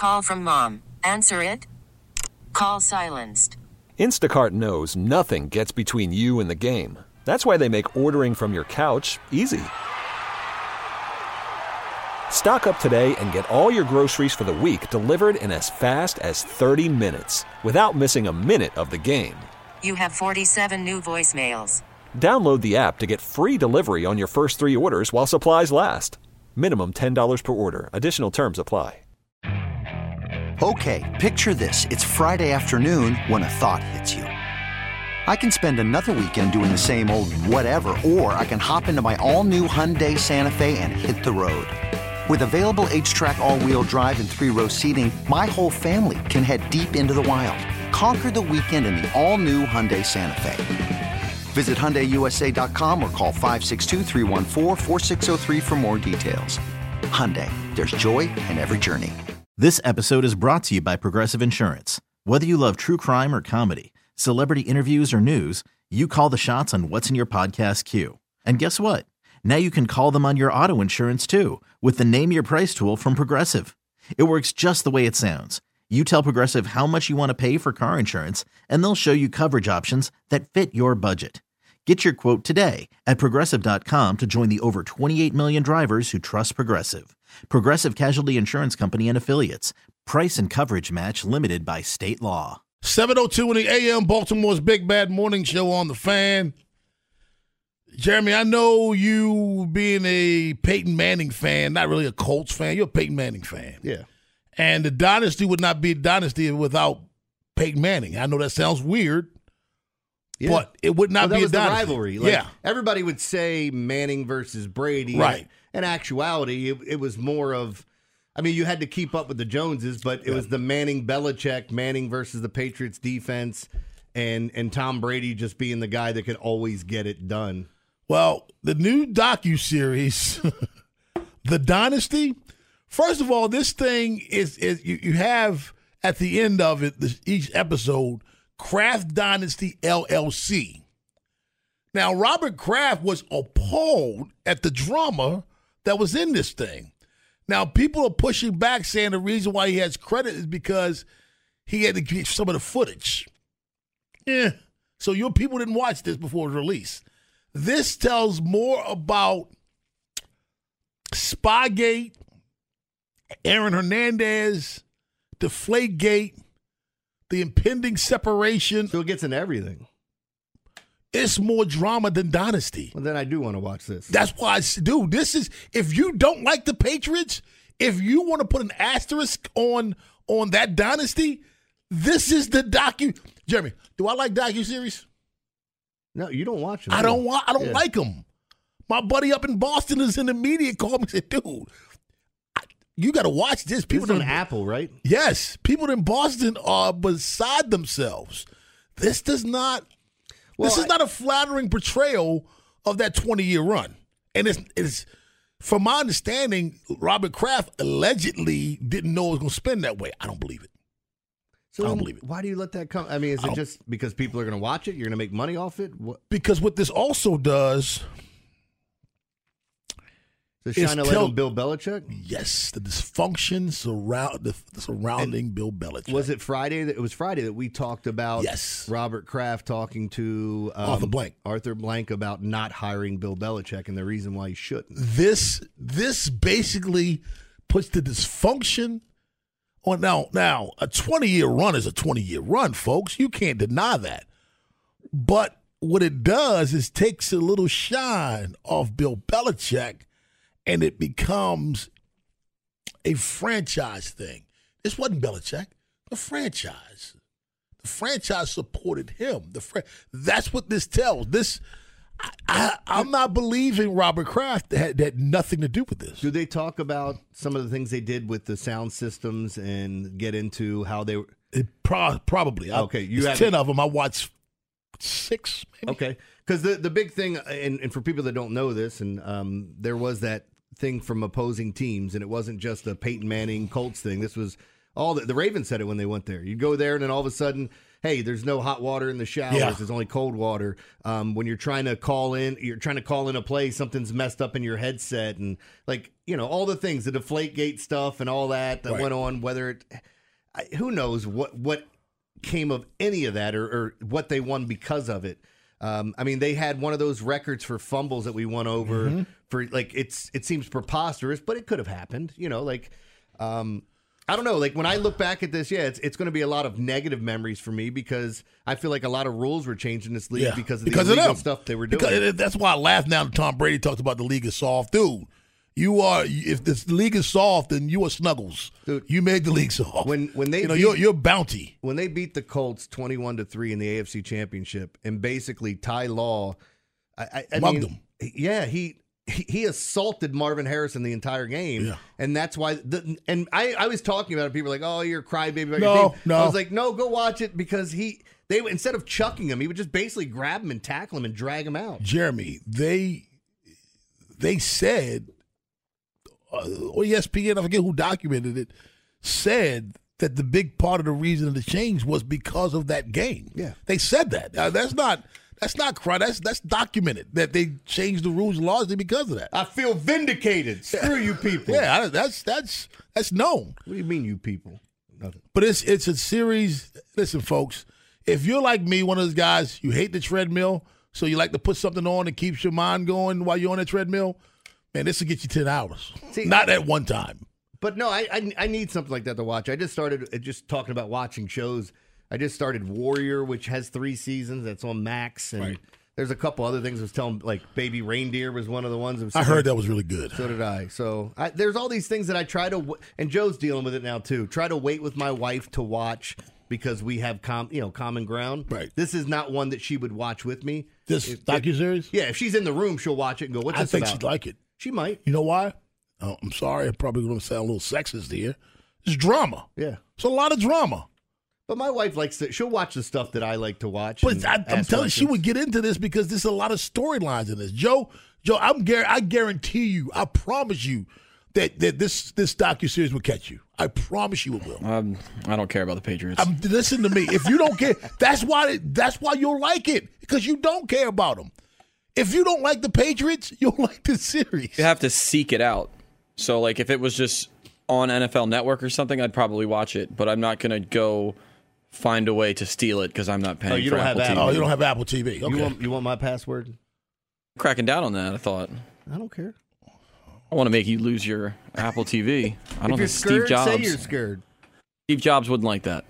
Call from mom. Answer it. Call silenced. Instacart knows nothing gets between you and the game. That's why they make ordering from your couch easy. Stock up today and get all your groceries for the week delivered in as fast as 30 minutes without missing a minute of the game. You have 47 new voicemails. Download the app to get free delivery on your first 3 orders while supplies last. Minimum $10 per order. Additional terms apply. Okay, picture this. It's Friday afternoon when a thought hits you. I can spend another weekend doing the same old whatever, or I can hop into my all-new Hyundai Santa Fe and hit the road. With available H-Track all-wheel drive and 3-row seating, my whole family can head deep into the wild. Conquer the weekend in the all-new Hyundai Santa Fe. Visit HyundaiUSA.com or call 562-314-4603 for more details. Hyundai, there's joy in every journey. This episode is brought to you by Progressive Insurance. Whether you love true crime or comedy, celebrity interviews or news, you call the shots on what's in your podcast queue. And guess what? Now you can call them on your auto insurance too with the Name Your Price tool from Progressive. It works just the way it sounds. You tell Progressive how much you want to pay for car insurance, and they'll show you coverage options that fit your budget. Get your quote today at Progressive.com to join the over 28 million drivers who trust Progressive. Progressive Casualty Insurance Company and Affiliates. Price and coverage match limited by state law. 7:02 in the AM, Baltimore's Big Bad Morning Show on The Fan. Jeremy, I know you being a Peyton Manning fan, not really a Colts fan. You're a Peyton Manning fan. Yeah. And the dynasty would not be a dynasty without Peyton Manning. I know that sounds weird, but it would not be a dynasty. That was the rivalry. Yeah. Everybody would say Manning versus Brady. Right. In actuality, it was more of, I mean, you had to keep up with the Joneses, but it was the Manning-Belichick, Manning versus the Patriots defense, and Tom Brady just being the guy that could always get it done. Well, the new docuseries, The Dynasty, first of all, this thing is you have at the end of it, each episode, Kraft Dynasty LLC. Now, Robert Kraft was appalled at the drama that was in this thing. Now, people are pushing back saying the reason why he has credit is because he had to get some of the footage. So your people didn't watch this before it was released. This tells more about Spygate, Aaron Hernandez, Deflategate, the impending separation. So it gets into everything. It's more drama than Dynasty. Well, then I do want to watch this. That's why this is, if you don't like the Patriots, if you want to put an asterisk on that Dynasty, this is the Jeremy, do I like docuseries? No, you don't watch them. I don't like them. My buddy up in Boston is in the media, called me and said, dude, you got to watch this. People on Apple, right? Yes. People in Boston are beside themselves. This is not a flattering portrayal of that 20-year run. And it's from my understanding, Robert Kraft allegedly didn't know it was going to spend that way. I don't believe it. So I don't believe it. Why do you let that come? I mean, is it just because people are going to watch it? You're going to make money off it? Because what this also does is shine a light on Bill Belichick? Yes, the dysfunction surrounding Bill Belichick. Was it Friday? It was Friday that we talked about Robert Kraft talking to Arthur Blank about not hiring Bill Belichick and the reason why he shouldn't. This basically puts the dysfunction on. Now, a 20-year run is a 20-year run, folks. You can't deny that. But what it does is takes a little shine off Bill Belichick, and it becomes a franchise thing. This wasn't Belichick. The franchise. The franchise supported him. That's what this tells. I'm not believing Robert Kraft had nothing to do with this. Do they talk about some of the things they did with the sound systems and get into how they were? Probably. Okay. There's 10 of them. I watched 6, maybe. Okay. Because the big thing, and for people that don't know this, and there was that thing from opposing teams, and it wasn't just a Peyton Manning Colts thing. This was all the Ravens said it when they went there. You'd go there, and then all of a sudden, hey, there's no hot water in the showers. There's only cold water. When you're trying to call in a play, something's messed up in your headset, and all the things, the Deflategate stuff and all that went on. Who knows what came of any of that or what they won because of it. They had one of those records for fumbles that we won over for it seems preposterous, but it could have happened. I don't know. When I look back at this, it's going to be a lot of negative memories for me because I feel like a lot of rules were changed in this league because of the illegal stuff they were doing. That's why I laugh now that Tom Brady talks about the league is soft. Dude, if the league is soft, then you are Snuggles. Dude, you made the league soft. When they you're Bounty. When they beat the Colts 21-3 in the AFC Championship, and basically Ty Law, mugged them. Yeah, he assaulted Marvin Harrison the entire game, and that's why. I was talking about it. People were like, "Oh, you're a crybaby about your team." No. I was like, "No, go watch it," because they instead of chucking him, he would just basically grab him and tackle him and drag him out. Jeremy, they said, ESPN, I forget who documented it, said that the big part of the reason of the change was because of that game. Yeah, they said that. That's not crime. That's documented that they changed the rules largely because of that. I feel vindicated. Screw you people. Yeah, that's known. What do you mean, you people? Nothing. But it's a series. Listen, folks, if you're like me, one of those guys, you hate the treadmill, so you like to put something on that keeps your mind going while you're on the treadmill, man, this will get you 10 hours. See, not at one time. But no, I need something like that to watch. I just started talking about watching shows. I just started Warrior, which has 3 seasons. That's on Max. And there's a couple other things I was telling, like Baby Reindeer was one of the ones. I heard that was really good. So did I. So there's all these things that I try to, and Joe's dealing with it now too, try to wait with my wife to watch because we have common ground. Right. This is not one that she would watch with me. This docuseries? Yeah, if she's in the room, she'll watch it and go, what's this about? I think she'd like it. She might. You know why? Oh, I'm sorry. I'm probably going to sound a little sexist here. It's drama. Yeah. It's a lot of drama. But my wife she'll watch the stuff that I like to watch. But I'm telling you, she would get into this because there's a lot of storylines in this. Joe, I guarantee you, I promise you that this docuseries will catch you. I promise you it will. I don't care about the Patriots. Listen to me. If you don't care, that's why you'll like it, because you don't care about them. If you don't like the Patriots, you'll like the series. You have to seek it out. So, if it was just on NFL Network or something, I'd probably watch it. But I'm not going to go find a way to steal it because I'm not paying for Apple TV. Oh, you don't have Apple TV. Okay. You want my password? Cracking down on that, I thought. I don't care. I want to make you lose your Apple TV. I don't think Steve Jobs. Say you're scared. Steve Jobs wouldn't like that.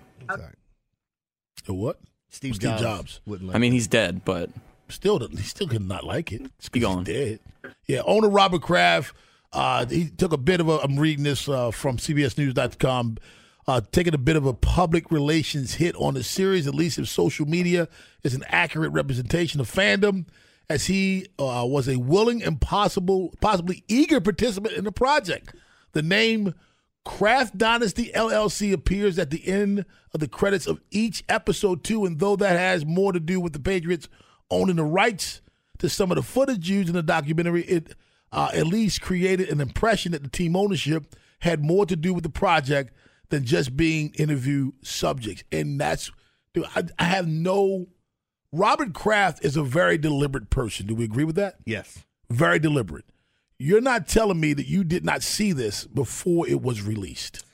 What? Steve Jobs wouldn't like that. He's dead, but he still could not like it. He's gone. Dead. Yeah, owner Robert Kraft. He took a bit of I'm reading this from CBSNews.com, taking a bit of a public relations hit on the series, at least if social media is an accurate representation of fandom, as he was a willing and possibly eager participant in the project. The name Kraft Dynasty LLC appears at the end of the credits of each episode 2, and though that has more to do with the Patriots owning the rights to some of the footage used in the documentary, it at least created an impression that the team ownership had more to do with the project than just being interview subjects. And that's, dude, I have no. Robert Kraft is a very deliberate person. Do we agree with that? Yes. Very deliberate. You're not telling me that you did not see this before it was released.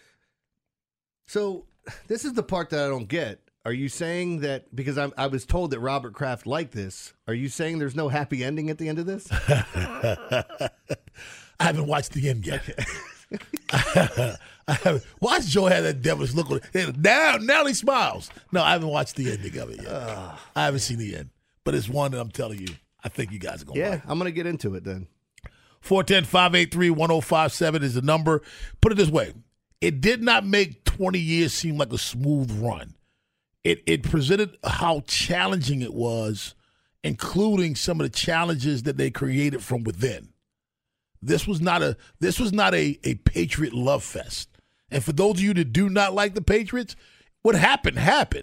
So this is the part that I don't get. Are you saying that, because I was told that Robert Kraft liked this, are you saying there's no happy ending at the end of this? I haven't watched the end yet. I haven't. Watch Joe have that devilish look on it. Now he smiles. No, I haven't watched the ending of it yet. I haven't seen the end. But it's one that I'm telling you, I think you guys are going to like. Yeah, I'm going to get into it then. 410-583-1057 is the number. Put it this way. It did not make 20 years seem like a smooth run. It presented how challenging it was, including some of the challenges that they created from within. This was not a Patriot love fest. And for those of you that do not like the Patriots, what happened.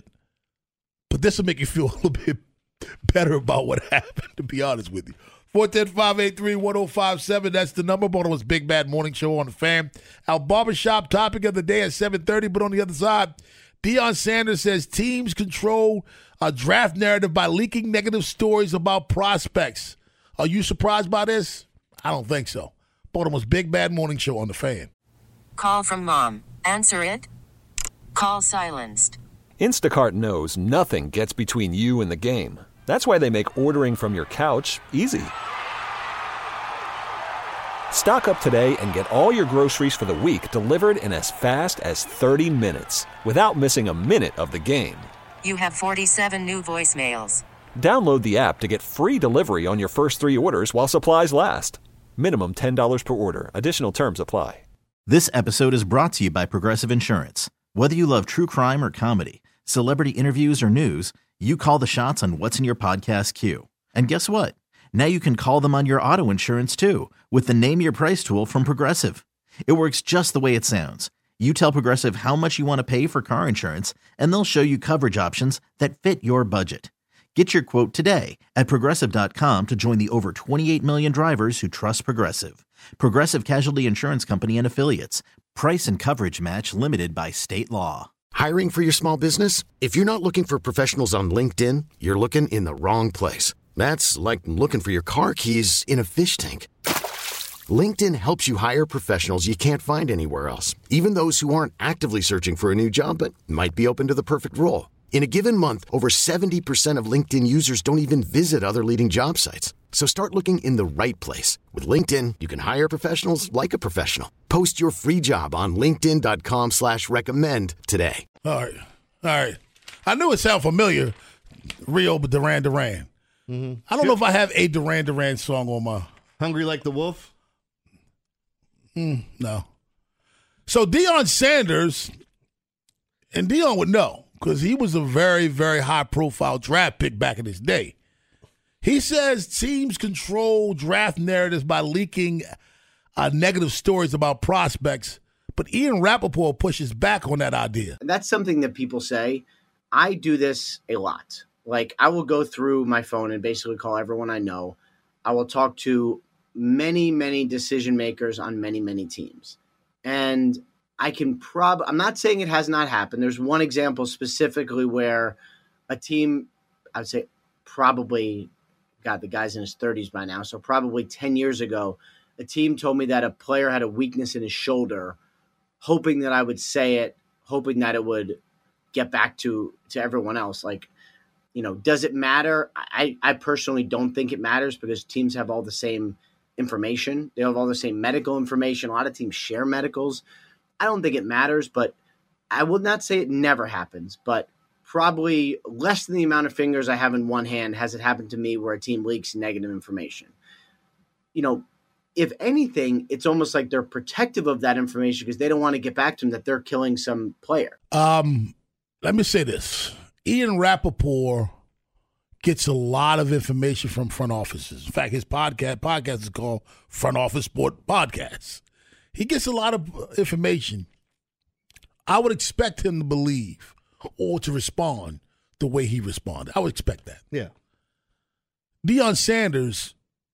But this will make you feel a little bit better about what happened, to be honest with you. 410-583-1057. That's the number. Baltimore's Big Bad Morning Show on the Fan. Our barbershop topic of the day at 7:30. But on the other side, Deion Sanders says teams control a draft narrative by leaking negative stories about prospects. Are you surprised by this? I don't think so. Baltimore's Big Bad Morning Show on The Fan. Call from mom. Answer it. Call silenced. Instacart knows nothing gets between you and the game. That's why they make ordering from your couch easy. Stock up today and get all your groceries for the week delivered in as fast as 30 minutes without missing a minute of the game. You have 47 new voicemails. Download the app to get free delivery on your first 3 orders while supplies last. Minimum $10 per order. Additional terms apply. This episode is brought to you by Progressive Insurance. Whether you love true crime or comedy, celebrity interviews or news, you call the shots on what's in your podcast queue. And guess what? Now you can call them on your auto insurance too with the Name Your Price tool from Progressive. It works just the way it sounds. You tell Progressive how much you want to pay for car insurance, and they'll show you coverage options that fit your budget. Get your quote today at Progressive.com to join the over 28 million drivers who trust Progressive. Progressive Casualty Insurance Company and Affiliates. Price and coverage match limited by state law. Hiring for your small business? If you're not looking for professionals on LinkedIn, you're looking in the wrong place. That's like looking for your car keys in a fish tank. LinkedIn helps you hire professionals you can't find anywhere else, even those who aren't actively searching for a new job but might be open to the perfect role. In a given month, over 70% of LinkedIn users don't even visit other leading job sites. So start looking in the right place. With LinkedIn, you can hire professionals like a professional. Post your free job on linkedin.com/recommend today. All right. I knew it sounded familiar, Rio Duran Duran. Mm-hmm. I don't know if I have a Duran Duran song on my... Hungry Like the Wolf? No. So Deion Sanders, and Deion would know, because he was a very, very high-profile draft pick back in his day. He says teams control draft narratives by leaking negative stories about prospects, but Ian Rappaport pushes back on that idea. That's something that people say. I do this a lot. Like, I will go through my phone and basically call everyone I know. I will talk to many, many decision makers on many, many teams. And I can I'm not saying it has not happened. There's one example specifically where a team, I would say probably, God, the guy's in his 30s by now, so probably 10 years ago, a team told me that a player had a weakness in his shoulder, hoping that I would say it, hoping that it would get back to everyone else. Like, you know, does it matter? I personally don't think it matters because teams have all the same information. They have all the same medical information. A lot of teams share medicals. I don't think it matters, but I would not say it never happens, but probably less than the amount of fingers I have in one hand has it happened to me where a team leaks negative information. You know, if anything, it's almost like they're protective of that information because they don't want to get back to them that they're killing some player. Let me say this. Ian Rappaport gets a lot of information from front offices. In fact, his podcast is called Front Office Sport Podcast. He gets a lot of information. I would expect him to believe or to respond the way he responded. I would expect that. Yeah. Deion Sanders,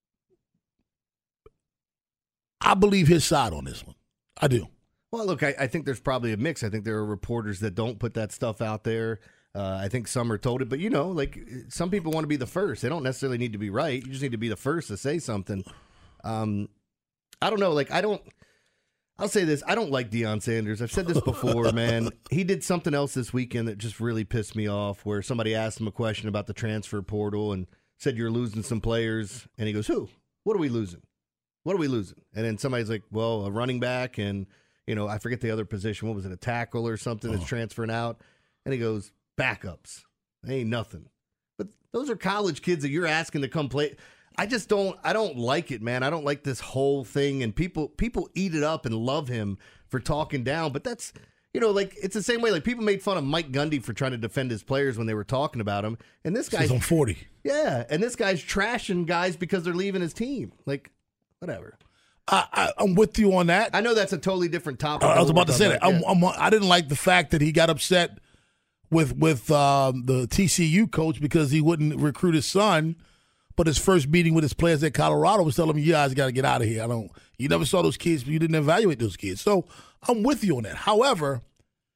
I believe his side on this one. I do. Well, look, I think there's probably a mix. I think there are reporters that don't put that stuff out there. I think some are told it. But, you know, like some people want to be the first. They don't necessarily need to be right. You just need to be the first to say something. I don't know. Like, I'll say this. I don't like Deion Sanders. I've said this before, man. He did something else this weekend that just really pissed me off, where somebody asked him a question about the transfer portal and said, you're losing some players. And he goes, who? What are we losing? What are we losing? And then somebody's like, well, a running back and, you know, I forget the other position. What was it, a tackle or something that's transferring out? And he goes, backups. Ain't nothing. But those are college kids that you're asking to come play. I don't like it, man. I don't like this whole thing. And people eat it up and love him for talking down. But that's, you know, like it's the same way. Like people made fun of Mike Gundy for trying to defend his players when they were talking about him. And this guy's on 40. Yeah. And this guy's trashing guys because they're leaving his team. Like, whatever. I'm with you on that. I know that's a totally different topic. I was about to say that. Yeah. I didn't like the fact that he got upset with the TCU coach because he wouldn't recruit his son. But his first meeting with his players at Colorado was telling him, you guys got to get out of here. You never saw those kids, but you didn't evaluate those kids. So I'm with you on that. However,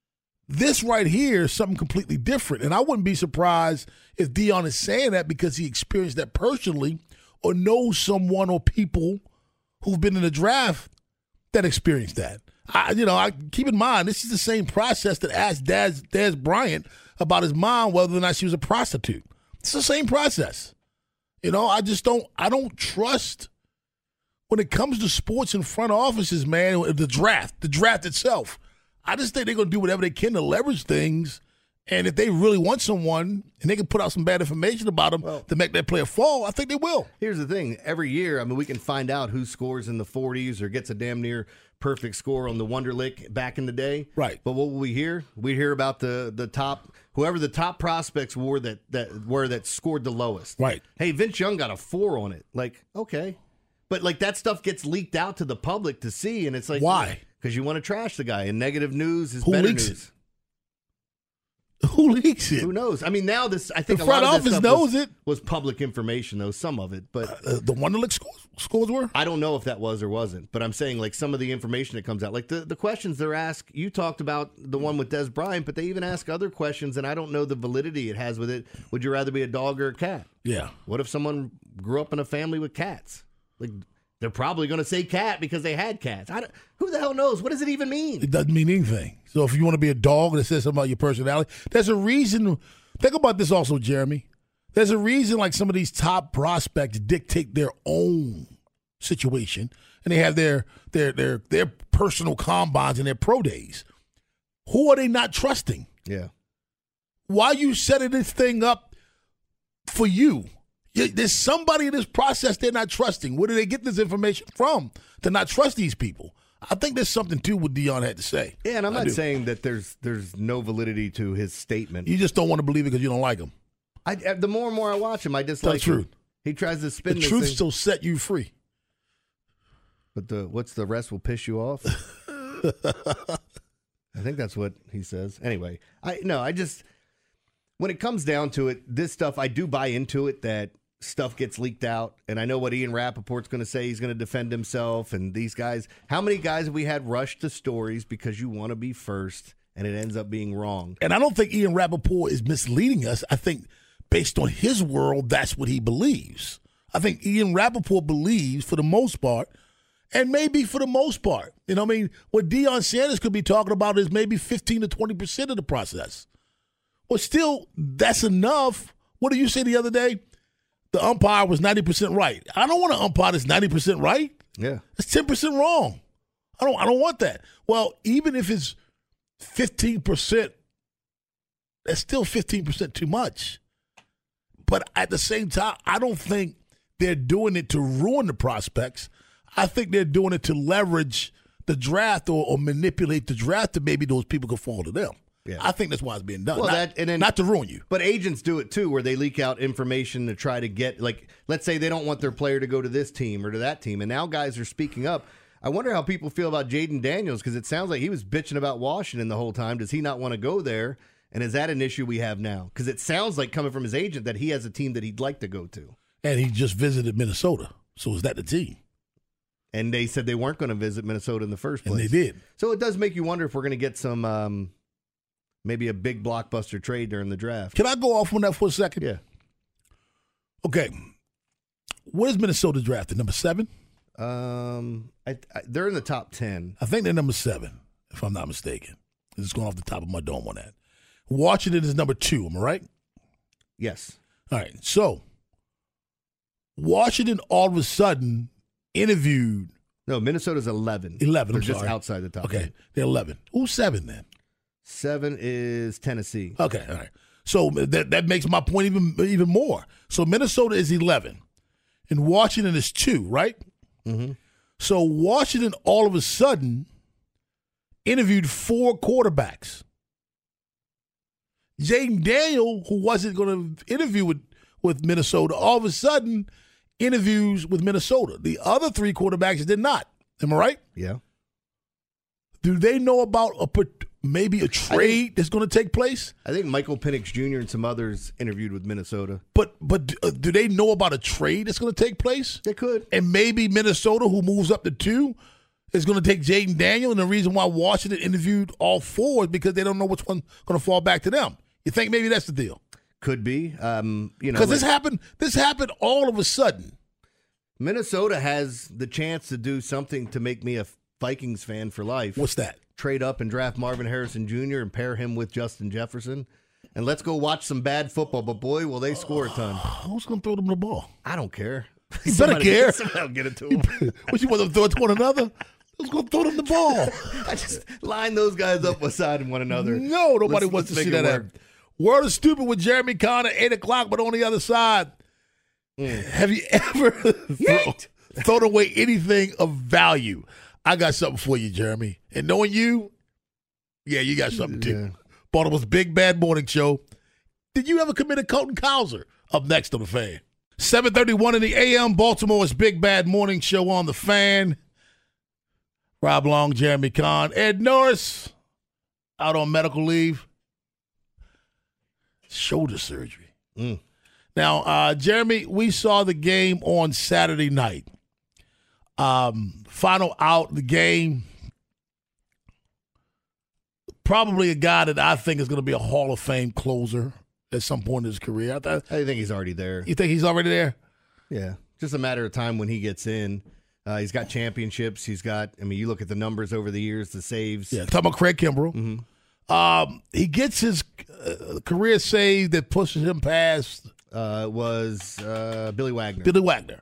This right here is something completely different. And I wouldn't be surprised if Deion is saying that because he experienced that personally or knows someone or people who've been in the draft that experienced that. I keep in mind, this is the same process that asked Dez Bryant about his mom whether or not she was a prostitute. It's the same process. I don't trust when it comes to sports and front offices, man, the draft itself. I just think they're going to do whatever they can to leverage things. And if they really want someone and they can put out some bad information about them to make that player fall, I think they will. Here's the thing. Every year, we can find out who scores in the 40s or gets a damn near perfect score on the Wonderlic back in the day. Right. But what will we hear? We hear about the top, whoever the top prospects were that scored the lowest. Right. Hey, Vince Young got a 4 on it. Like, okay. But, that stuff gets leaked out to the public to see, and it's like... Why? Because you want to trash the guy, and negative news is Who better leaks news. Who leaks it? Who knows? I think the front office knows it. Was public information, though, some of it. But the Wonderlic scores were? I don't know if that was or wasn't, but I'm saying some of the information that comes out, the questions they're asked, you talked about the one with Dez Bryant, but they even ask other questions, and I don't know the validity it has with it. Would you rather be a dog or a cat? Yeah. What if someone grew up in a family with cats? They're probably going to say cat because they had cats. Who the hell knows? What does it even mean? It doesn't mean anything. So if you want to be a dog that says something about your personality, there's a reason. Think about this also, Jeremy. There's a reason some of these top prospects dictate their own situation, and they have their personal combines and their pro days. Who are they not trusting? Yeah. Why are you setting this thing up for you? There's somebody in this process they're not trusting. Where do they get this information from to not trust these people? I think there's something to what Deion had to say. Yeah, and I'm not saying that there's no validity to his statement. You just don't want to believe it because you don't like him. The more and more I watch him, I dislike the truth. Him. He tries to spin the this truth thing. still set you free. But what's the rest will piss you off? I think that's what he says. Anyway, when it comes down to it, this stuff, I do buy into it that stuff gets leaked out, and I know what Ian Rappaport's going to say. He's going to defend himself, and these guys, how many guys have we had rush to stories because you want to be first, and it ends up being wrong? And I don't think Ian Rappaport is misleading us. I think based on his world, that's what he believes. I think Ian Rappaport believes, for the most part, and maybe for the most part, what Deion Sanders could be talking about is maybe 15 to 20% of the process. Well, still, that's enough. What did you say the other day? The umpire was 90% right. I don't want to umpire that's 90% right. Yeah. It's 10% wrong. I don't want that. Well, even if it's 15%, that's still 15% too much. But at the same time, I don't think they're doing it to ruin the prospects. I think they're doing it to leverage the draft or manipulate the draft to maybe those people can fall to them. Yeah. I think that's why it's being done. Well, not to ruin you. But agents do it too, where they leak out information to try to get, let's say they don't want their player to go to this team or to that team, and now guys are speaking up. I wonder how people feel about Jaden Daniels, because it sounds like he was bitching about Washington the whole time. Does he not want to go there? And is that an issue we have now? Because it sounds like, coming from his agent, that he has a team that he'd like to go to. And he just visited Minnesota. So is that the team? And they said they weren't going to visit Minnesota in the first place. And they did. So it does make you wonder if we're going to get some... maybe a big blockbuster trade during the draft. Can I go off on that for a second? Yeah. Okay. What is Minnesota drafted? Number 7? They're in the top 10. I think they're number 7, if I'm not mistaken. It's going off the top of my dome on that. Washington is number 2, am I right? Yes. All right. So, Washington all of a sudden interviewed. No, Minnesota's 11. 11, They're I'm just sorry. outside the top 10. Okay. They're 11. Who's 7 then? 7 is Tennessee. Okay, all right. So that makes my point even more. So Minnesota is 11, and Washington is 2, right? Mm-hmm. So Washington all of a sudden interviewed 4 quarterbacks. Jaden Daniel, who wasn't going to interview with Minnesota, all of a sudden interviews with Minnesota. The other 3 quarterbacks did not. Am I right? Yeah. Do they know about maybe a trade that's going to take place? I think Michael Penix Jr. and some others interviewed with Minnesota. But do they know about a trade that's going to take place? They could. And maybe Minnesota, who moves up to 2, is going to take Jaden Daniel, and the reason why Washington interviewed all four is because they don't know which one's going to fall back to them. You think maybe that's the deal? Could be. Because this happened all of a sudden. Minnesota has the chance to do something to make me a Vikings fan for life. What's that? Trade up and draft Marvin Harrison Jr. and pair him with Justin Jefferson. And let's go watch some bad football. But, boy, will they score a ton. Who's going to throw them the ball? I don't care. You better care. Somebody will get it to them. What, you want them to throw it to one another? Who's going to throw them the ball? I just line those guys up beside one another. No, nobody wants to see that happen. World is Stupid with Jeremy Conn at 8 o'clock, but on the other side, have you ever thrown away anything of value? I got something for you, Jeremy. And knowing you, yeah, you got something too. Yeah. Baltimore's Big Bad Morning Show. Did you ever commit a Colton Cowser? Up next on The Fan. 7:31 in the a.m., Baltimore's Big Bad Morning Show on The Fan. Rob Long, Jeremy Conn, Ed Norris out on medical leave. Shoulder surgery. Now, Jeremy, we saw the game on Saturday night. Final out the game. Probably a guy that I think is going to be a Hall of Fame closer at some point in his career. I think he's already there. You think he's already there? Yeah. Just a matter of time when he gets in. He's got championships. He's got, you look at the numbers over the years, the saves. Yeah, talking about Craig Kimbrell. Mm-hmm. He gets his career save that pushes him past. Was Billy Wagner. Billy Wagner.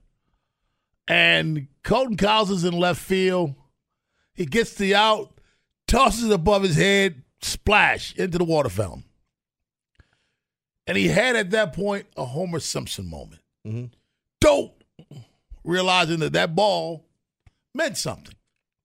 And Colton Cowser's in left field. He gets the out, tosses it above his head, splash into the water fountain. And he had at that point a Homer Simpson moment. Mm-hmm. Dope! Realizing that ball meant something.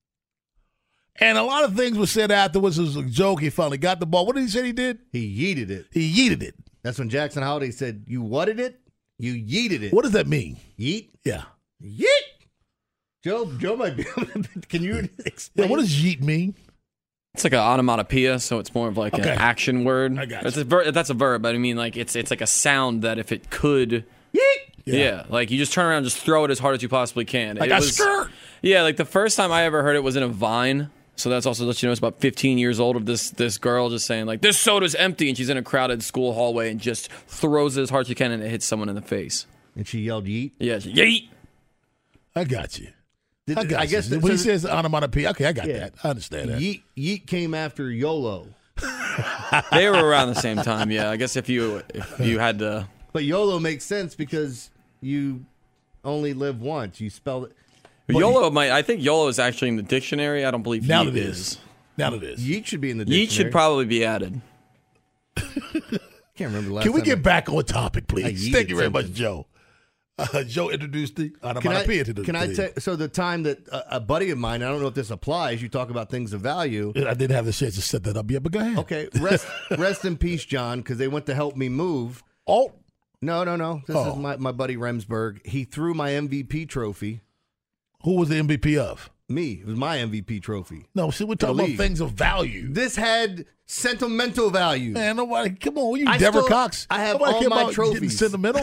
And a lot of things were said afterwards. It was a joke. He finally got the ball. What did he say he did? He yeeted it. He yeeted it. That's when Jackson Holiday said, "You whatted it? You yeeted it." What does that mean? Yeet? Yeah. Yeet? Joe might be able to. Can you explain? Yeah, what does yeet mean? It's like an onomatopoeia, so it's more of like an action word. I got you. That's a verb, but I mean, like it's like a sound that if it could, yeah, like you just turn around, and just throw it as hard as you possibly can. Like a skirt. Yeah, like the first time I ever heard it was in a Vine. So that's also let you know it's about 15 years old of this girl just saying like, this soda's empty, and she's in a crowded school hallway and just throws it as hard as she can and it hits someone in the face. And she yelled yeet? Yeah, yeet. I got you. I guess when he says onomatopoeia, okay, I got that. I understand that. Yeet came after YOLO. They were around the same time, yeah. I guess if you had to. But YOLO makes sense because you only live once. You spell it. YOLO I think YOLO is actually in the dictionary. I don't believe now yeet it is. Now it is. Yeet should be in the dictionary. Yeet should probably be added. Can't remember the last Can we time get back on topic, please? Thank you very much, Joe. Joe introduced the onomatopoeia to the Can I tell? So the time that a buddy of mine, I don't know if this applies. You talk about things of value. I didn't have the chance to set that up yet, but go ahead. Okay, rest in peace, John, because they went to help me move. Oh, no. This is my buddy Remsburg. He threw my MVP trophy. Who was the MVP of? Me. It was my MVP trophy. No, see, we're talking about things of value. This had sentimental value. Man, nobody, come on, you Deborah Cox. I have nobody all my trophies. Sentimental?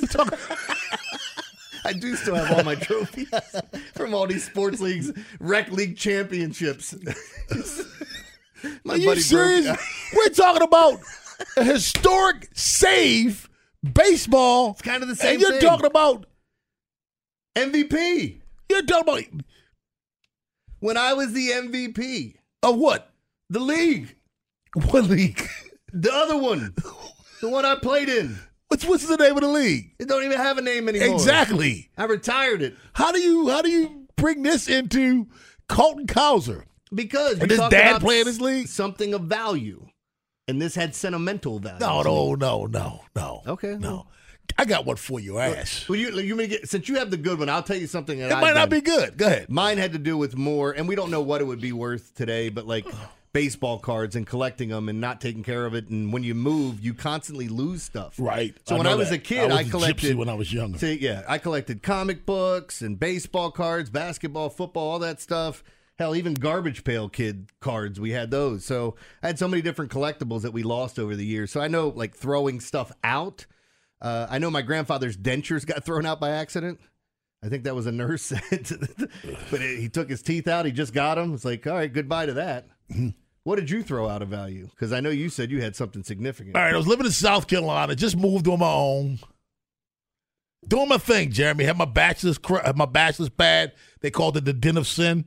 I do still have all my trophies from all these sports leagues, rec league championships. Are you serious? We're talking about a historic save, baseball. It's kind of the same thing. And you're talking about MVP. You're talking about when I was the MVP. Of what? The league. What league? The other one. The one I played in. What's the name of the league? It don't even have a name anymore. Exactly. I retired it. How do you bring this into Colton Cowser? Because and his dad playing his league? Something of value. And this had sentimental value. No. Okay. No. I got one for your ass. Well, you may get, since you have the good one, I'll tell you something that it might not be good. Go ahead. Mine had to do with more, and we don't know what it would be worth today, but like baseball cards and collecting them and not taking care of it. And when you move, you constantly lose stuff. Right. So when I was a kid, I collected. When I was younger. I collected comic books and baseball cards, basketball, football, all that stuff. Hell, even Garbage Pail Kid cards, we had those. So I had so many different collectibles that we lost over the years. So I know, like, throwing stuff out. I know my grandfather's dentures got thrown out by accident. I think that was a nurse said. But he took his teeth out. He just got them. It's like, all right, goodbye to that. What did you throw out of value? Because I know you said you had something significant. All right, I was living in South Carolina. Just moved on my own. Doing my thing, Jeremy. Had my bachelor's pad. They called it the Den of Sin.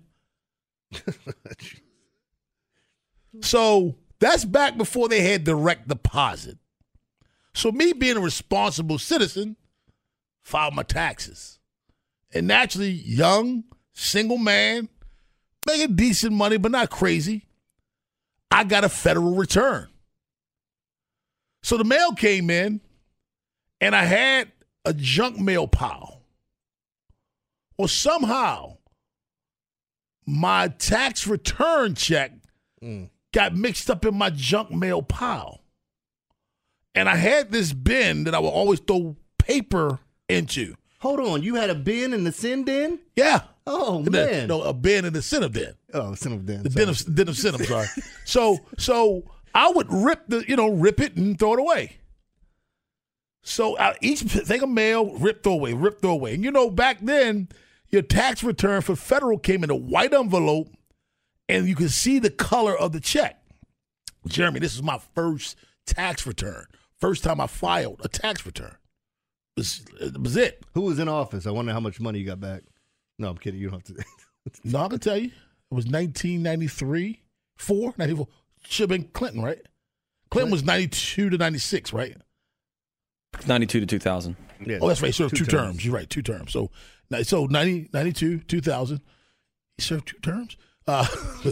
So that's back before they had direct deposit. So me being a responsible citizen, filed my taxes. And naturally, young, single man, making decent money, but not crazy. I got a federal return. So the mail came in, and I had a junk mail pile. Well, somehow, my tax return check got mixed up in my junk mail pile. And I had this bin that I would always throw paper into. Hold on, you had a bin in the sin den? Yeah. Oh, man. No, a bin in the sin of den. Oh, sin of den. The den of sin, I'm sorry. So I would rip it and throw it away. So each thing of mail, throw away. And back then, your tax return for federal came in a white envelope, and you could see the color of the check. Jeremy, this is my first tax return. First time I filed a tax return. It was it. Who was in office? I wonder how much money you got back. No, I'm kidding. You don't have to. No, I can tell you. It was 1993, 94. Should have been Clinton, right? Clinton was 92 to 96, right? 92 to 2000. Yeah, oh, that's right. He served two terms. You're right, 2 terms. So 90, 92, 2000. He served 2 terms? I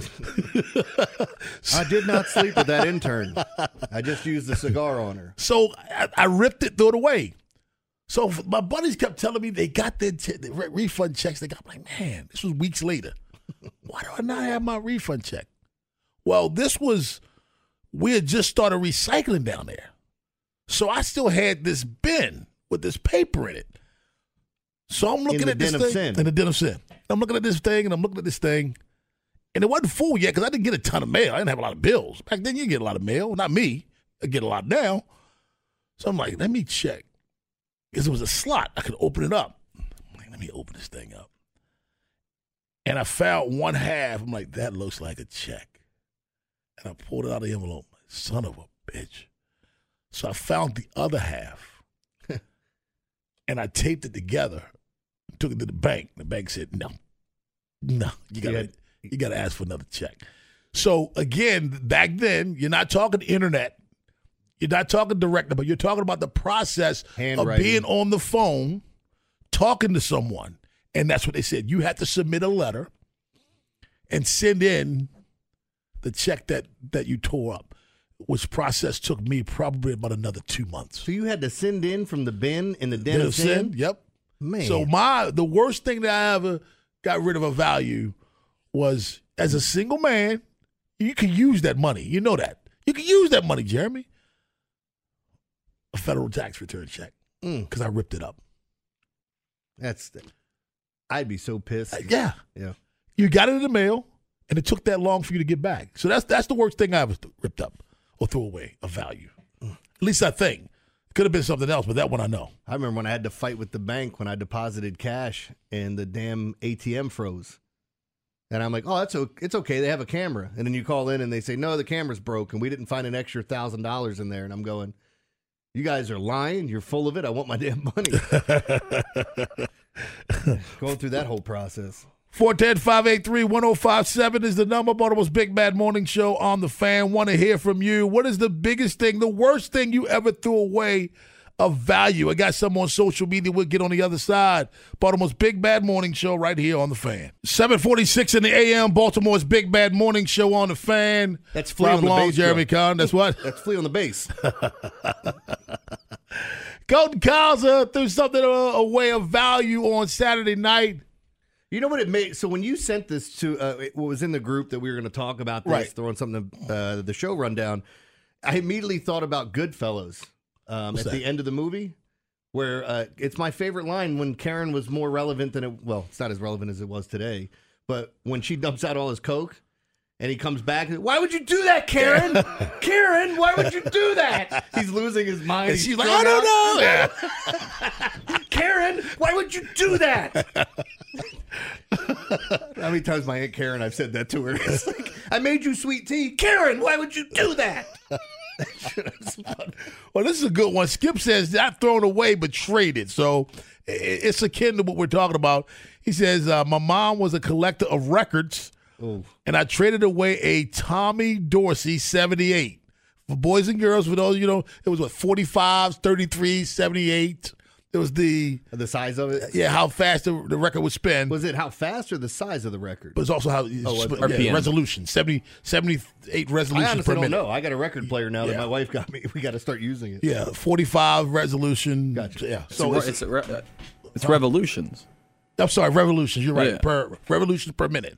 did not sleep with that intern. I just used the cigar on her. So I ripped it, threw it away. So my buddies kept telling me they got their refund checks. They got, like, man, this was weeks later. Why do I not have my refund check? Well, we had just started recycling down there. So I still had this bin with this paper in it. So I'm looking at this thing. In the Den of Sin. I'm looking at this thing, and I'm looking at this thing. And it wasn't full yet because I didn't get a ton of mail. I didn't have a lot of bills. Back then, you get a lot of mail. Not me. I get a lot now. So I'm like, let me check. Because it was a slot. I could open it up. I'm like, let me open this thing up. And I found one half. I'm like, that looks like a check. And I pulled it out of the envelope. Son of a bitch. So I found the other half. And I taped it together. Took it to the bank. The bank said, no, you got to ask for another check. So, again, back then, you're not talking internet. You're not talking direct, but you're talking about the process of being on the phone, talking to someone. And that's what they said. You had to submit a letter and send in the check that you tore up, which process took me probably about another 2 months. So you had to send in from the bin in the Den of Sin? Yep. Man. So the worst thing that I ever got rid of a value was, as a single man, you can use that money. You know that. You can use that money, Jeremy. A federal tax return check. Because I ripped it up. I'd be so pissed. Yeah. You got it in the mail, and it took that long for you to get back. So that's the worst thing I ever ripped up or threw away of value. At least I think. Could have been something else, but that one I know. I remember when I had to fight with the bank when I deposited cash and the damn ATM froze. And I'm like, oh, it's okay. They have a camera. And then you call in and they say, no, the camera's broke and we didn't find an extra $1,000 in there. And I'm going, you guys are lying. You're full of it. I want my damn money. Going through that whole process. 410-583-1057 is the number. Baltimore's Big Bad Morning Show on the Fan. Want to hear from you. What is the biggest thing, the worst thing you ever threw away of value? I got some on social media. We'll get on the other side. Baltimore's Big Bad Morning Show right here on the Fan. 7:46 in the a.m. Baltimore's Big Bad Morning Show on the Fan. That's Flea on the bass. Jeremy Conn. That's what? That's Flea on the bass. Colton Cowser threw something away of value on Saturday night. You know what it made? So when you sent this to what was in the group that we were going to talk about this, throwing something the show rundown, I immediately thought about Goodfellas at the end of the movie, where it's my favorite line when Karen was more relevant than it's not as relevant as it was today, but when she dumps out all his coke And he comes back and, why would you do that, Karen? Karen, why would you do that? He's losing his mind. And she's like, I don't know. Yeah. Karen, why would you do that? How many times my Aunt Karen, I've said that to her. It's like, I made you sweet tea. Karen, why would you do that? Well, this is a good one. Skip says, not thrown away, but traded. So it's akin to what we're talking about. He says, my mom was a collector of records. Ooh. And I traded away a Tommy Dorsey 78 for boys and girls. For those, it was 45s, 33s, 78. It was the size of it. Yeah, how fast the record would spin. Was it how fast or the size of the record? But it's also how resolution 78 resolution. I honestly per don't minute. know. I got a record player now that my wife got me. We got to start using it. Yeah, 45 resolution. Gotcha. Yeah, so it's revolutions. I'm sorry, revolutions. You're right. Yeah. Per revolutions per minute.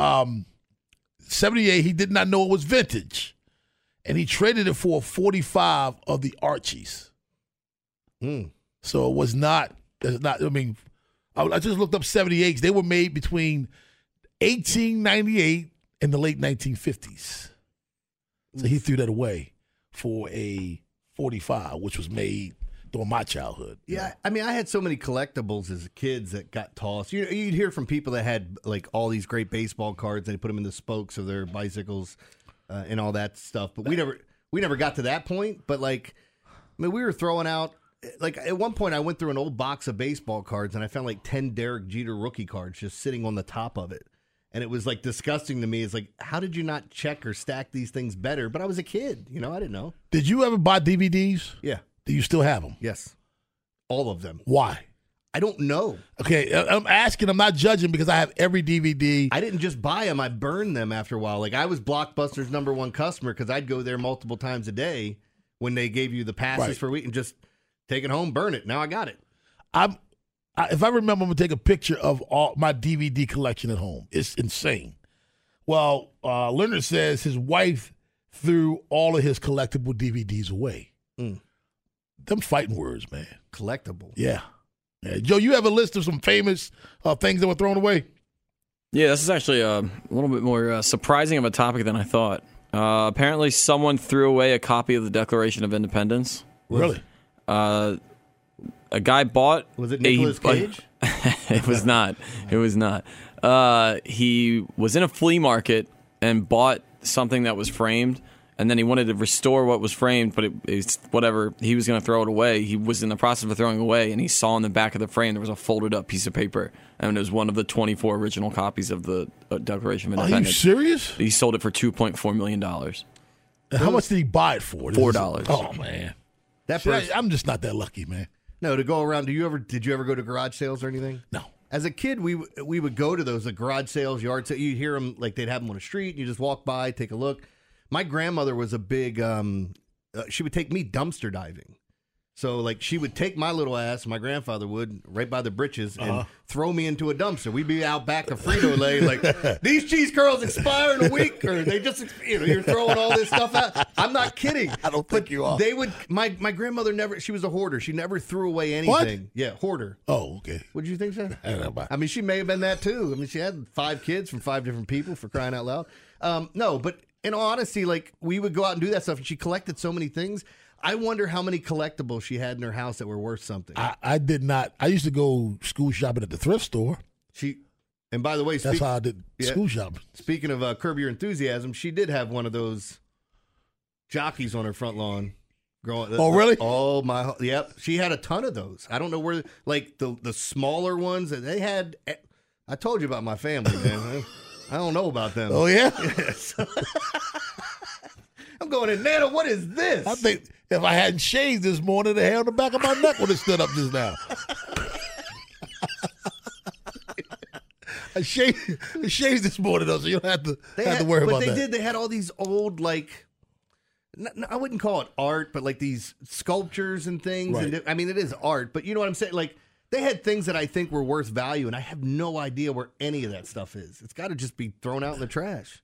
78, he did not know it was vintage. And he traded it for a 45 of the Archies. So it was not, I just looked up 78s. They were made between 1898 and the late 1950s. So he threw that away for a 45, which was made during my childhood. Yeah, I mean, I had so many collectibles as kids that got tossed. You'd hear from people that had like all these great baseball cards. They put them in the spokes of their bicycles and all that stuff. But we never got to that point. But like, I mean, we were throwing out. Like at one point, I went through an old box of baseball cards and I found like 10 Derek Jeter rookie cards just sitting on the top of it. And it was like disgusting to me. It's like, how did you not check or stack these things better? But I was a kid, I didn't know. Did you ever buy DVDs? Yeah. Do you still have them? Yes. All of them. Why? I don't know. Okay, I'm asking. I'm not judging because I have every DVD. I didn't just buy them. I burned them after a while. Like I was Blockbuster's #1 customer because I'd go there multiple times a day when they gave you the passes for a week and just take it home, burn it. Now I got it. If I remember, I'm going to take a picture of all my DVD collection at home. It's insane. Well, Leonard says his wife threw all of his collectible DVDs away. Them fighting words, man. Collectible. Yeah. Joe, you have a list of some famous things that were thrown away? Yeah, this is actually a little bit more surprising of a topic than I thought. Apparently, someone threw away a copy of the Declaration of Independence. Really? A guy bought. Was it Nicolas Cage? It was not. It was not. He was in a flea market and bought something that was framed, and then he wanted to restore what was framed, but it's whatever. He was going to throw it away. He was in the process of throwing it away, and he saw in the back of the frame there was a folded up piece of paper, and it was one of the 24 original copies of the Declaration of Independence. Are you serious? He sold it for $2.4 million. How much did he buy it for? $4. Oh man, I'm just not that lucky, man. No, to go around. Did you ever go to garage sales or anything? No. As a kid, we would go to those garage sales, yard sales. You hear them like they'd have them on the street. And you just walk by, take a look. My grandmother was a big. She would take me dumpster diving. So like she would take my little ass, my grandfather would, right by the britches, and throw me into a dumpster. We'd be out back of Frito-Lay, like these cheese curls expire in a week, or they just, you're throwing all this stuff out. I'm not kidding. I don't think you are. They would. My grandmother never. She was a hoarder. She never threw away anything. What? Yeah, hoarder. Oh, okay. What did you think, sir? I don't know about. I mean, she may have been that too. I mean, she had 5 kids from 5 different people, for crying out loud. No, but in all honesty, like we would go out and do that stuff, and she collected so many things. I wonder how many collectibles she had in her house that were worth something. I did not. I used to go school shopping at the thrift store. And by the way, that's how I did school shopping. Speaking of Curb Your Enthusiasm, she did have one of those jockeys on her front lawn. Oh, really? Oh, my. Yep. She had a ton of those. I don't know where, like the smaller ones that they had. I told you about my family, man. I don't know about them. Oh, yeah? Yes. I'm going in, Nana, what is this? I think if I hadn't shaved this morning, the hair on the back of my neck would have stood up just now. I shaved this morning, though, so you don't have to worry about that. They had all these old, like, I wouldn't call it art, but like these sculptures and things. Right. And I mean, it is art, but you know what I'm saying? Like, they had things that I think were worth value, and I have no idea where any of that stuff is. It's got to just be thrown out in the trash.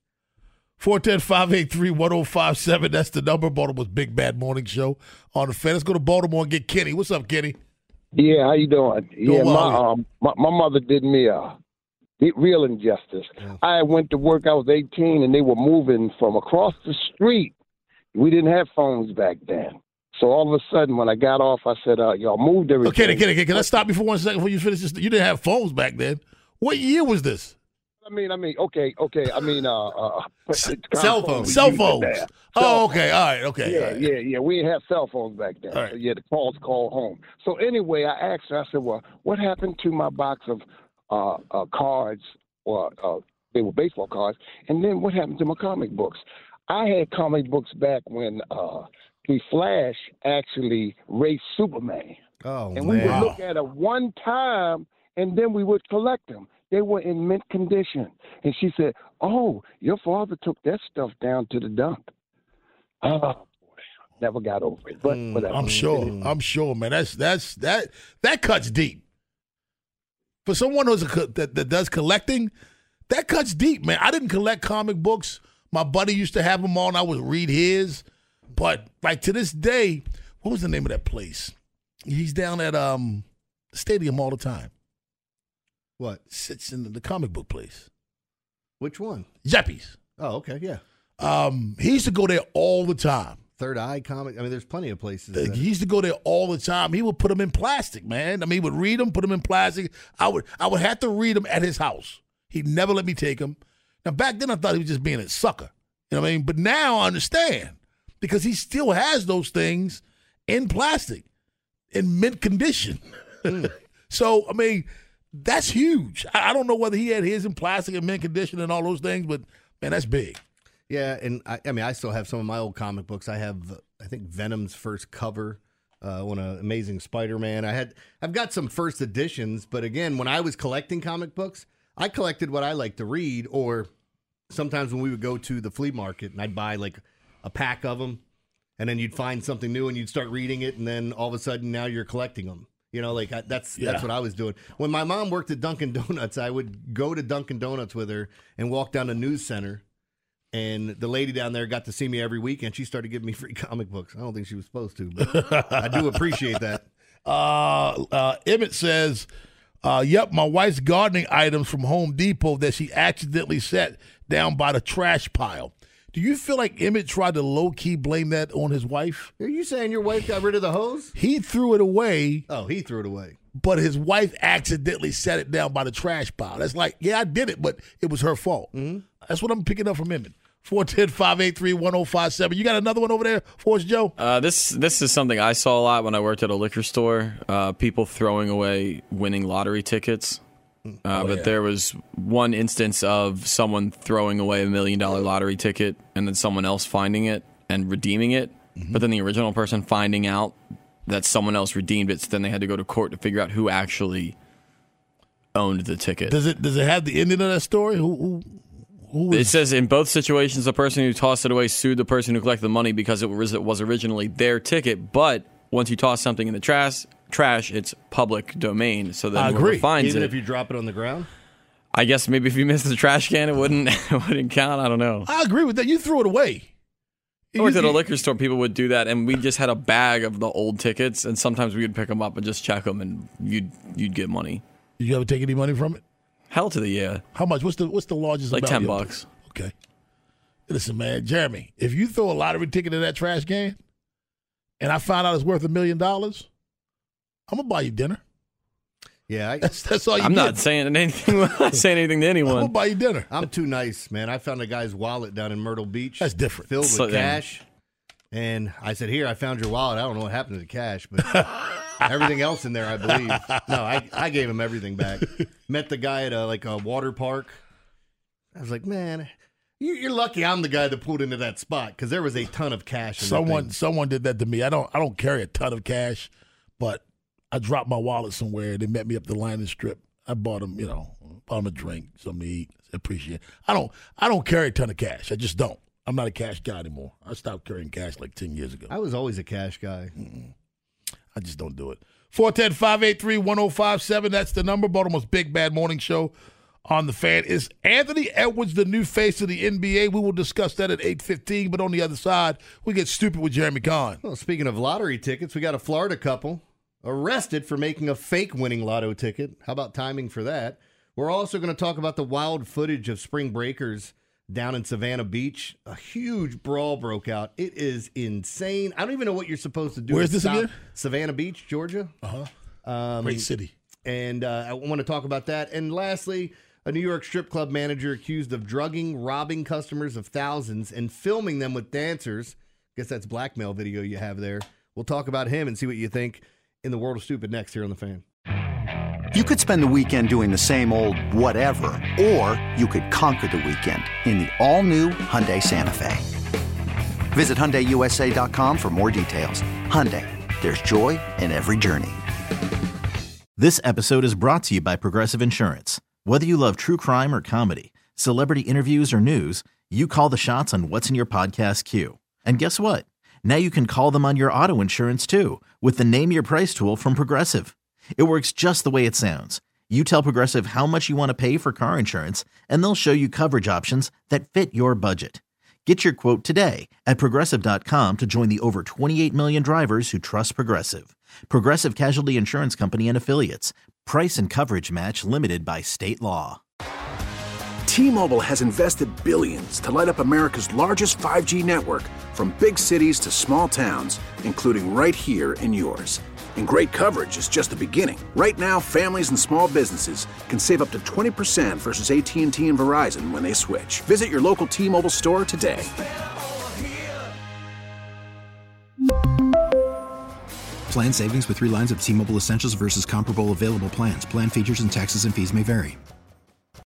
410-583-1057. That's the number. Baltimore's Big Bad Morning Show on the Fan. Let's go to Baltimore and get Kenny. What's up, Kenny? Yeah, how you doing? Doing well. My mother did me Real injustice. Yeah. I went to work. I was 18, and they were moving from across the street. We didn't have phones back then. So all of a sudden, when I got off, I said, y'all moved everything. Okay. Can I stop you for 1 second before you finish this? You didn't have phones back then. What year was this? Okay. Cell phones. Cell phones. Oh, okay. All right. Okay. Yeah. We didn't have cell phones back then. Right. So you had to call home. So anyway, I asked her, I said, well, what happened to my box of cards, or they were baseball cards, and then what happened to my comic books? I had comic books back when the Flash actually raced Superman. Oh, and we would look at it one time, and then we would collect them. They were in mint condition. And she said, oh, your father took that stuff down to the dump. Oh, boy. Never got over it. But whatever. I'm sure, man. That cuts deep. For someone that does collecting, that cuts deep, man. I didn't collect comic books. My buddy used to have them all, and I would read his. But, like, to this day, what was the name of that place? He's down at the stadium all the time. What? Sits in the comic book place. Which one? Jeppy's. Oh, okay, yeah. He used to go there all the time. Third Eye Comic. I mean, there's plenty of places. He used to go there all the time. He would put them in plastic, man. I mean, he would read them, put them in plastic. I would have to read them at his house. He'd never let me take them. Now, back then, I thought he was just being a sucker. You know what I mean? But now I understand because he still has those things in plastic, in mint condition. So, I mean, that's huge. I don't know whether he had his in plastic and mint condition and all those things, but, man, that's big. Yeah, and I still have some of my old comic books. I have, I think, Venom's first cover, one of Amazing Spider-Man. I've got some first editions, but again, when I was collecting comic books, I collected what I like to read, or sometimes when we would go to the flea market and I'd buy like a pack of them, and then you'd find something new and you'd start reading it, and then all of a sudden now you're collecting them. You know, like that's what I was doing. When my mom worked at Dunkin' Donuts, I would go to Dunkin' Donuts with her and walk down to News Center. And the lady down there got to see me every week, and she started giving me free comic books. I don't think she was supposed to, but I do appreciate that. Emmett says, yep, my wife's gardening items from Home Depot that she accidentally set down by the trash pile. Do you feel like Emmett tried to low-key blame that on his wife? Are you saying your wife got rid of the hose? He threw it away. Oh, he threw it away. But his wife accidentally set it down by the trash pile. That's like, yeah, I did it, but it was her fault. Mm-hmm. That's what I'm picking up from Emmett. 410-583-1057. You got another one over there for us, Joe? This is something I saw a lot when I worked at a liquor store. People throwing away winning lottery tickets. But there was one instance of someone throwing away $1 million lottery ticket and then someone else finding it and redeeming it. Mm-hmm. But then the original person finding out that someone else redeemed it, so then they had to go to court to figure out who actually owned the ticket. Does it have the ending of that story? Who it says in both situations, the person who tossed it away sued the person who collected the money because it was originally their ticket. But once you toss something in the trash, it's public domain. So then whoever finds Even if you drop it on the ground? I guess maybe if you missed the trash can, it wouldn't count. I don't know. I agree with that. You threw it away. I worked at a liquor store. People would do that, and we just had a bag of the old tickets, and sometimes we would pick them up and just check them, and you'd get money. Did you ever take any money from it? Hell to the yeah. How much? What's the largest? Like $10. Okay. Listen, man, Jeremy, if you throw a lottery ticket in that trash can, and I find out it's worth $1 million, I'm gonna buy you dinner. Yeah, that's all you. I'm get. not saying anything. I'm not saying anything to anyone. I'm gonna buy you dinner. I'm too nice, man. I found a guy's wallet down in Myrtle Beach. That's different. Filled with cash. And I said, "Here, I found your wallet. I don't know what happened to the cash, but everything else in there, I believe." No, I gave him everything back. Met the guy at a water park. I was like, "Man, you're lucky I'm the guy that pulled into that spot because there was a ton of cash." Someone did that to me. I don't carry a ton of cash, but I dropped my wallet somewhere. They met me up the Lion Strip. I bought them, a drink, something to eat. Appreciate it. I don't carry a ton of cash. I just don't. I'm not a cash guy anymore. I stopped carrying cash like 10 years ago. I was always a cash guy. I just don't do it. 410-583-1057. That's the number. Baltimore's Big Bad Morning Show on the Fan. Is Anthony Edwards the new face of the NBA? We will discuss that at 8:15. But on the other side, we get stupid with Jeremy Kahn. Well, speaking of lottery tickets, we got a Florida couple arrested for making a fake winning lotto ticket. How about timing for that? We're also going to talk about the wild footage of spring breakers down in Savannah Beach. A huge brawl broke out. It is insane. I don't even know what you're supposed to do. Where's this again? Savannah Beach, Georgia. Great city. And I want to talk about that. And lastly, a New York strip club manager accused of drugging, robbing customers of thousands, and filming them with dancers. Guess that's blackmail video you have there. We'll talk about him and see what you think in the World of Stupid next here on The Fan. You could spend the weekend doing the same old whatever, or you could conquer the weekend in the all-new Hyundai Santa Fe. Visit HyundaiUSA.com for more details. Hyundai, there's joy in every journey. This episode is brought to you by Progressive Insurance. Whether you love true crime or comedy, celebrity interviews or news, you call the shots on what's in your podcast queue. And guess what? Now you can call them on your auto insurance too with the Name Your Price tool from Progressive. It works just the way it sounds. You tell Progressive how much you want to pay for car insurance, and they'll show you coverage options that fit your budget. Get your quote today at Progressive.com to join the over 28 million drivers who trust Progressive. Progressive Casualty Insurance Company and Affiliates. Price and coverage match limited by state law. T-Mobile has invested billions to light up America's largest 5G network, from big cities to small towns, including right here in yours. And great coverage is just the beginning. Right now, families and small businesses can save up to 20% versus AT&T and Verizon when they switch. Visit your local T-Mobile store today. Plan savings with 3 lines of T-Mobile Essentials versus comparable available plans. Plan features and taxes and fees may vary.